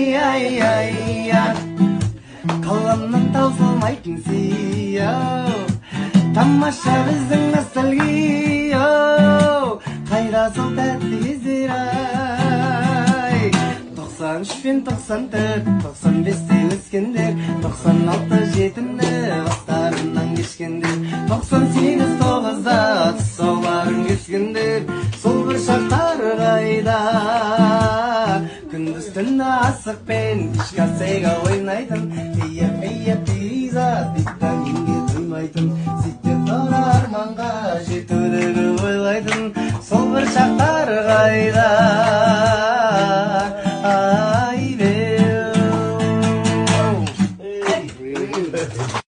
қаламнан таусылмайтын сый тамаша біздің ностальгия қайда сол тәтті кездер ай 93 пен 94 95-те өскендер 96 жетімді бастарынан кешкендер 98-9-да тұсауларын кескендер сол бір шақтар қайда күндіз түні асықпен кешкі асыға ойнайтын